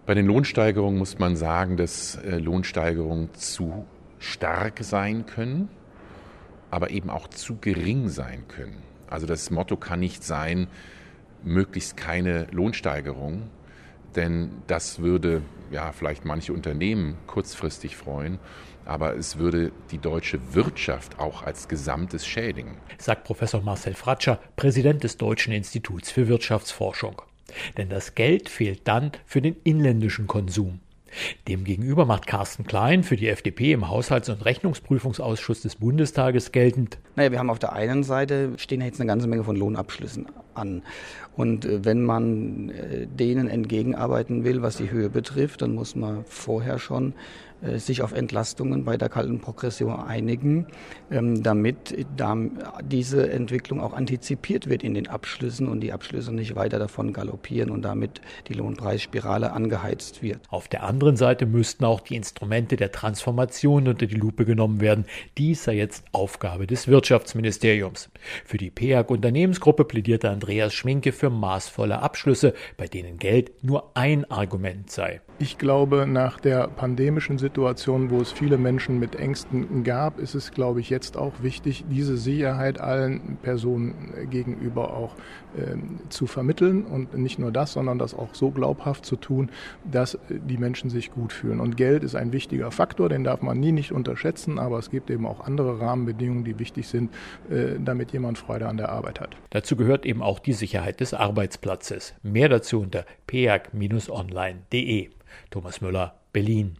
Bei den Lohnsteigerungen muss man sagen, dass Lohnsteigerungen zu stark sein können, aber eben auch zu gering sein können. Also das Motto kann nicht sein, möglichst keine Lohnsteigerung, denn das würde vielleicht manche Unternehmen kurzfristig freuen, aber es würde die deutsche Wirtschaft auch als Gesamtes schädigen. Sagt Professor Marcel Fratscher, Präsident des Deutschen Instituts für Wirtschaftsforschung. Denn das Geld fehlt dann für den inländischen Konsum. Demgegenüber macht Carsten Klein für die FDP im Haushalts- und Rechnungsprüfungsausschuss des Bundestages geltend: Wir haben auf der einen Seite stehen jetzt eine ganze Menge von Lohnabschlüssen an. Und wenn man denen entgegenarbeiten will, was die Höhe betrifft, dann muss man vorher schon sich auf Entlastungen bei der kalten Progression einigen, damit diese Entwicklung auch antizipiert wird in den Abschlüssen und die Abschlüsse nicht weiter davon galoppieren und damit die Lohnpreisspirale angeheizt wird. Auf der anderen Seite müssten auch die Instrumente der Transformation unter die Lupe genommen werden. Dies sei jetzt Aufgabe des Wirtschaftsministeriums. Für die PEAG-Unternehmensgruppe plädierte Andreas Schminke für maßvolle Abschlüsse, bei denen Geld nur ein Argument sei. Ich glaube, nach der pandemischen Situation, wo es viele Menschen mit Ängsten gab, ist es, glaube ich, jetzt auch wichtig, diese Sicherheit allen Personen gegenüber auch zu vermitteln und nicht nur das, sondern das auch so glaubhaft zu tun, dass die Menschen sich gut fühlen. Und Geld ist ein wichtiger Faktor, den darf man nicht unterschätzen, aber es gibt eben auch andere Rahmenbedingungen, die wichtig sind, damit jemand Freude an der Arbeit hat. Dazu gehört eben auch die Sicherheit des Arbeitsplatzes. Mehr dazu unter peag-online.de. Thomas Müller, Berlin.